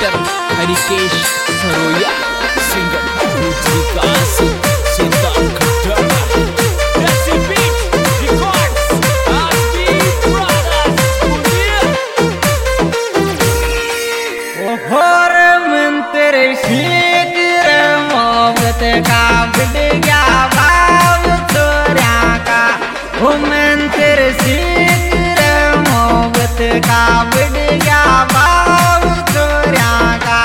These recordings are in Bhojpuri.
Director Harikesh Saroya, singer Vikas Siddhant Khattar. का बिड गया भाव छोरा का मंत्र सीख मोहब्बत का बिड गया भाव छोरा का।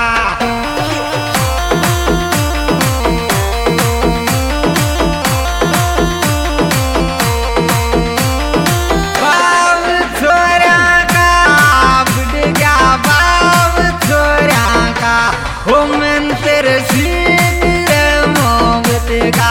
भाव छोरा का बिड गया भाव छोरा का मंत्र सीख मोहब्बत का।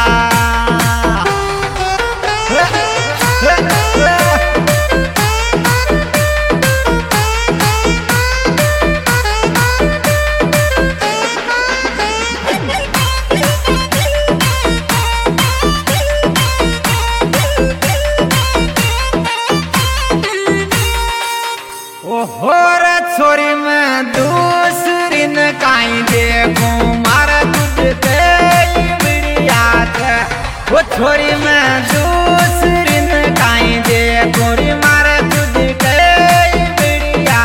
छोरी में दूसरी न काई देखूं मारा तुझ पे बिड़िया वो छोरी में दूसरी न काई देखूं मारा तुझ पे बिड़िया।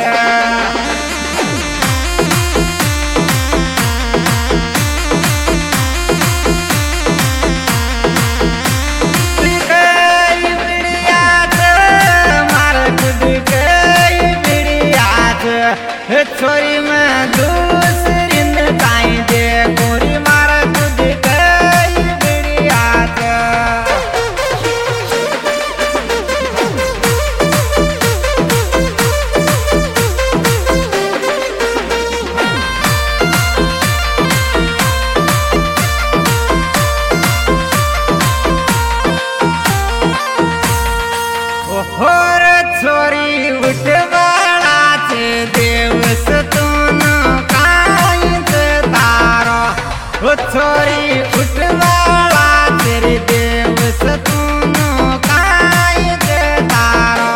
छोरी में दूसरी न काई दे गोरी मारा खुद गई बिड़िया। ओहोर छोरी उठवाड़ा से देवस छोरी उठवाड़ा तेरे देव सतूनो काई के तारो।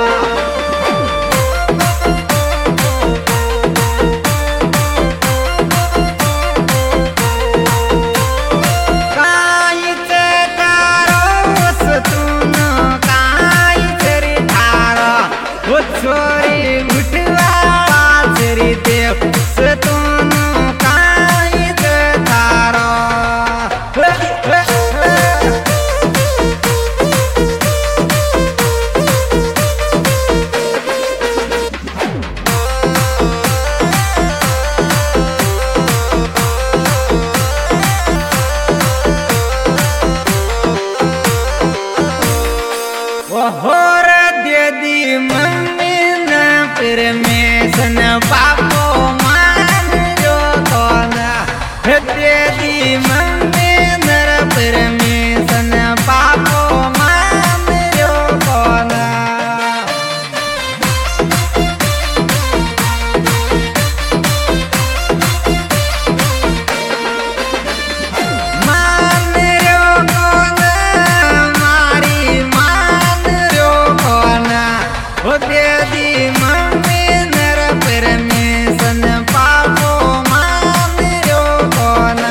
काई के तारो सतूनो काई तेरे तारो वो छोरी उठवाड़ा तेरे देव सतूनो होर दे दी मम्मी न फिर में सन पापो मान जो कोना दे दी मम्मी न फिर में सन पापो मान जो कोना। दे दी मम्मी नर पर में सन पापो मान रो कोना।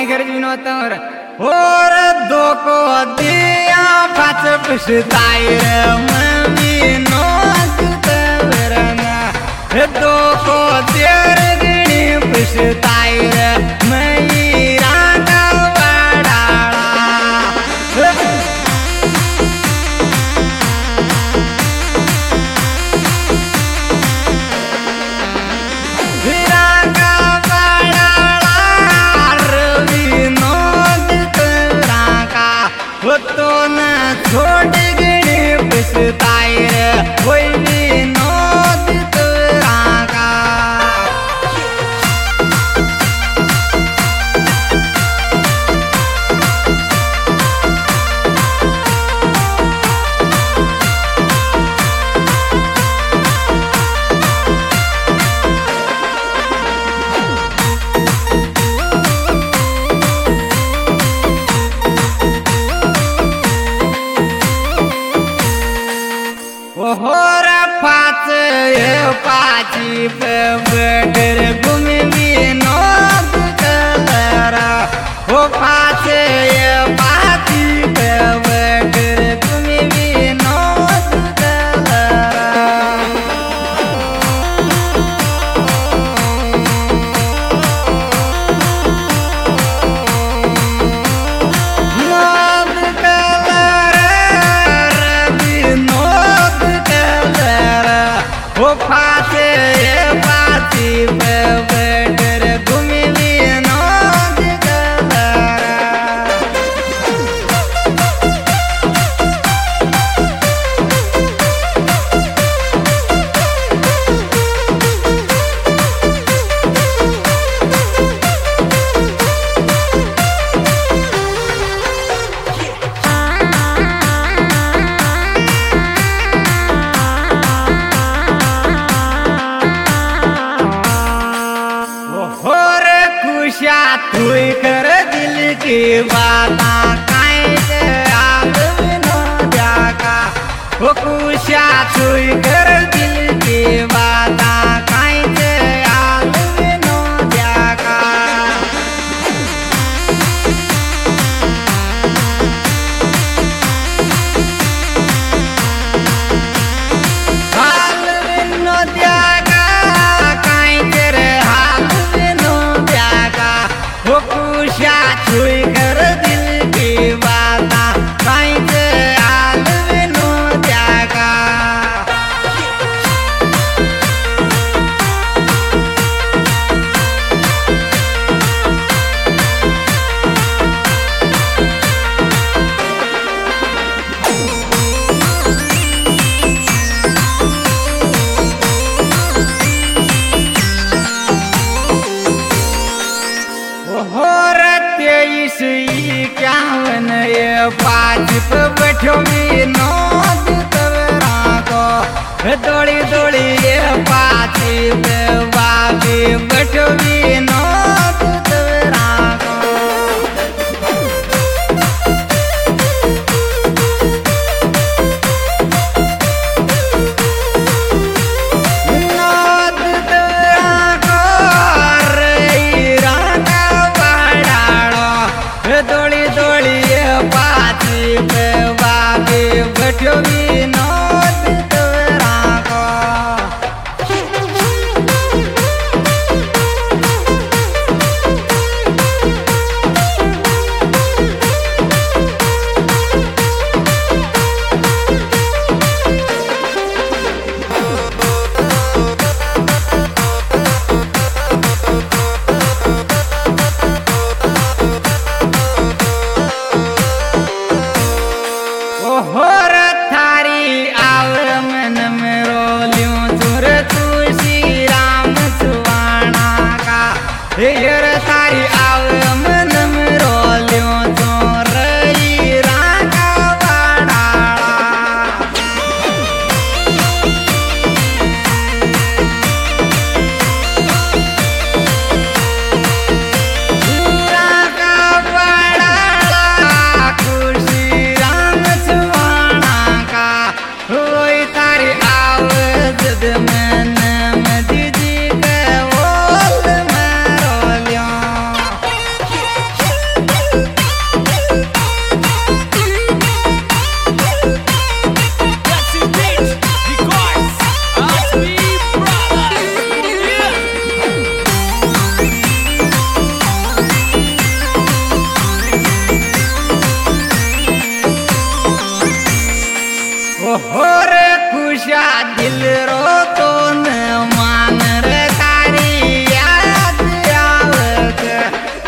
काय कर जुनो तर और दो को दिया पाच पछताई रे मम्मी नो तवरना दो को देर गणी पछताई रे मई रागा वाडाळा तो न छोड़ गणी पछताई रे वही विनोद तोराका होर पाची बगर घूमी विनोद कलरा हो पाची बगर घूमी विनोद कलरा वो फासे पाती बगर घूमी विनोद कलरा तुई कर दिल की बाता कायदे आग विनोद्या का वो कुशा तुई कर दिल की बाता कायदे आग विनोद्या का हाल विनोद्या का कायदे रे हाल विनोद्या का वो कुशा छुई कर दिल की बाता कायदे आल विनोद्या का क्या ये पाँच पे बैठो विनोद तवरा को दौड़ी दौड़ी ये पाँच पे बाबी बैठो विनोद तवरा को विनोद तवरा को रे रागा वाडाळो दौड़ी दौड़ी पाची पे बाबी बैठो विनोद तोरा को होर थारी आव मन में रोलियों तुर तू श्री राम सुवाना का हेर थारी आव मन में रोलियों तुर रागा वाडाळा रागा वाडाळा खुशी राम सुवाना का होई तारी आवज मन मदी जी के ओल मारोलियों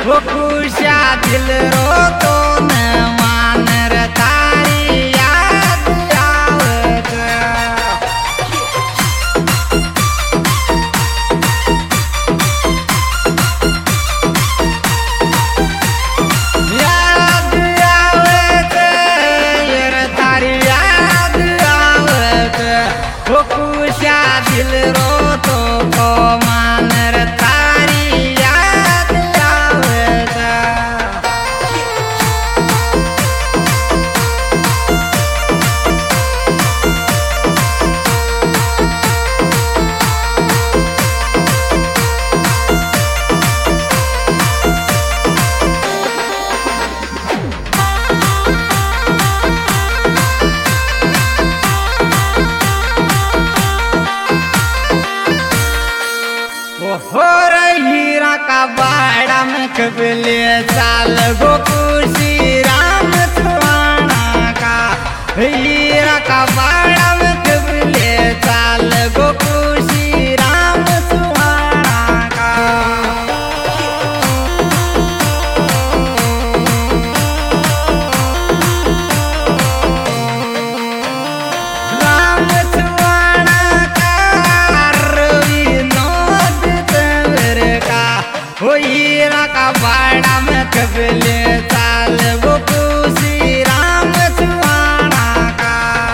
वो खुशा दिल रो तो न मानर तारी याद आवत याद आवत यार तारी याद आवत वो खुशा दिल रो तो मानर तारी याद आवत हो हीरा का बाड़ा में कबले चाल गो खुशी राम सुहाना का हीरा का बाड़ा में कबले चाल गो खुशी राम सुहाना का राम सुहाना का रविनोद तंवर का हो हीरा का बाड़ा में कबले चाल वो खुशी राम सुहाना का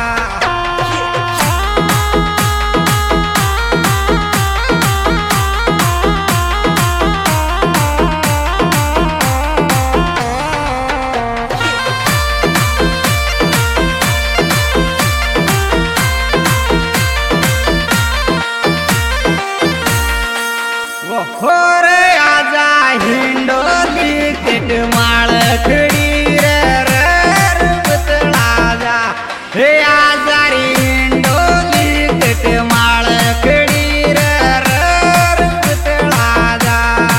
वो हो रे आजा हिंडोली किट माळ खडी रे बतला जा हे आजा रे हिंडोली किट माळ खडी रे बतला जा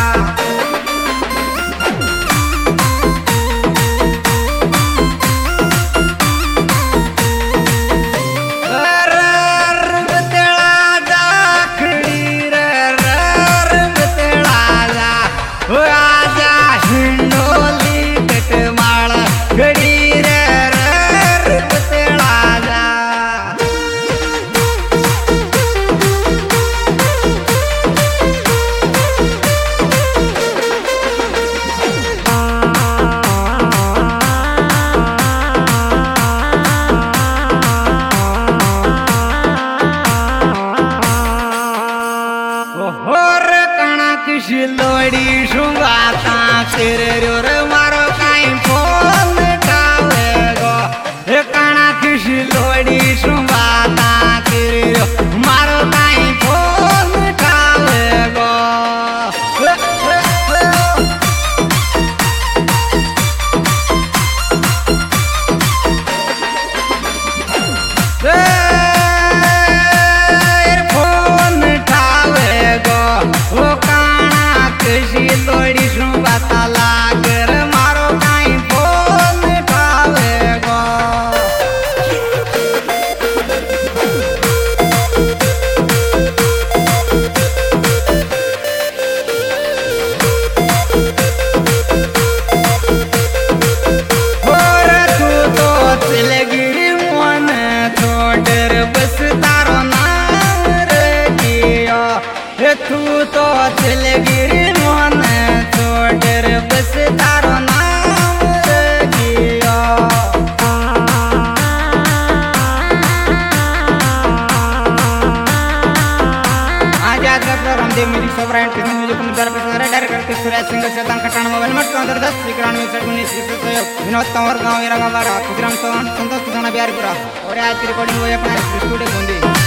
किसी लोड़ी शुंगाता तेरे रोर मारो काई फोन उठावे गो हे काना किसी लोड़ी शुंगाता तेरे रोर मारो काई फोन उठावे गो फोन उठावे गो वो किसी लोड़ी शुंगाता लागर मारो काई फोन उठावे गो और तू तो चलगी मन छोड़ बस तारो नाम रखियो तू तो चलगी मन छोड़ बस तारो नाम रखियो Azad doctor Ramdev music software किसी म्यूजिक को द्वारा पेश डायरेक्टर सूर्य सिंह शतान कटान मोबाइल नंबर 10 विनोद तंवर गाँव इरागाबाद खुदराम संतोष किसान बिहारपुरा और आज की रिकॉर्डिंग हुई अपना स्टूडियो बूंदी।